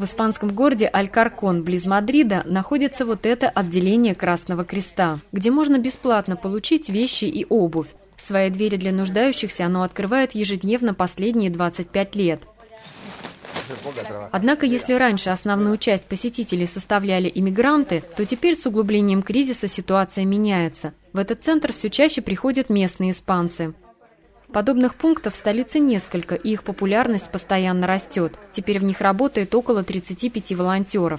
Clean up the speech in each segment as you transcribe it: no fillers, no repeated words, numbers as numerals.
В испанском городе Алькаркон, близ Мадрида, находится вот это отделение Красного Креста, где можно бесплатно получить вещи и обувь. Свои двери для нуждающихся оно открывает ежедневно последние 25 лет. Однако, если раньше основную часть посетителей составляли иммигранты, то теперь с углублением кризиса ситуация меняется. В этот центр все чаще приходят местные испанцы. Подобных пунктов в столице несколько, и их популярность постоянно растет. Теперь в них работает около 35 волонтеров.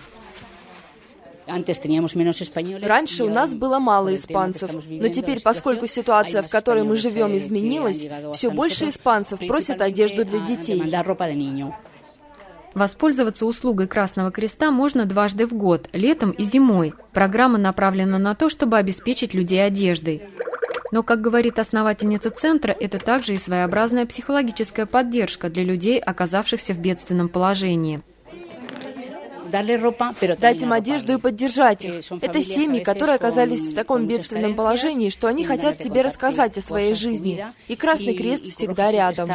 Раньше у нас было мало испанцев, но теперь, поскольку ситуация, в которой мы живем, изменилась, все больше испанцев просят одежду для детей. Воспользоваться услугой Красного Креста можно дважды в год, летом и зимой. Программа направлена на то, чтобы обеспечить людей одеждой. Но, как говорит основательница центра, это также и своеобразная психологическая поддержка для людей, оказавшихся в бедственном положении. Дать им одежду и поддержать их. Это семьи, которые оказались в таком бедственном положении, что они хотят тебе рассказать о своей жизни. И Красный Крест всегда рядом.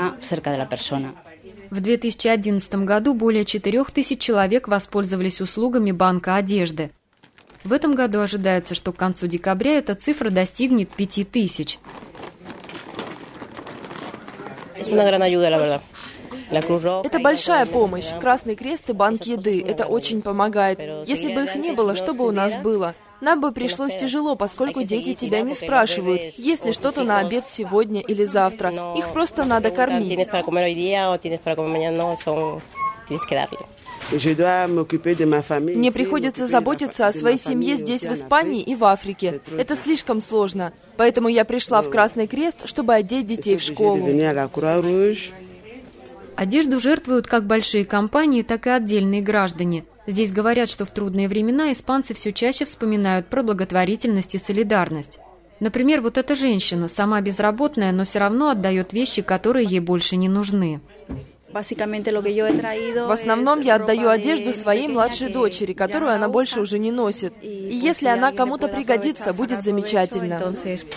В 2011 году более 4000 человек воспользовались услугами банка одежды. В этом году ожидается, что к концу декабря эта цифра достигнет 5000. Это большая помощь. Красный Крест и банк еды. Это очень помогает. Если бы их не было, что бы у нас было? Нам бы пришлось тяжело, поскольку дети тебя не спрашивают, есть ли что-то на обед сегодня или завтра. Их просто надо кормить. Мне приходится заботиться о своей семье здесь, в Испании и в Африке. Это слишком сложно. Поэтому я пришла в Красный Крест, чтобы одеть детей в школу. Одежду жертвуют как большие компании, так и отдельные граждане. Здесь говорят, что в трудные времена испанцы все чаще вспоминают про благотворительность и солидарность. Например, вот эта женщина, сама безработная, но все равно отдает вещи, которые ей больше не нужны. В основном я отдаю одежду своей младшей дочери, которую она больше уже не носит. И если она кому-то пригодится, будет замечательно.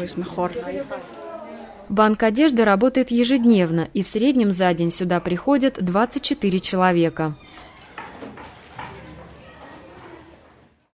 Банк одежды работает ежедневно, и в среднем за день сюда приходят 24 человека.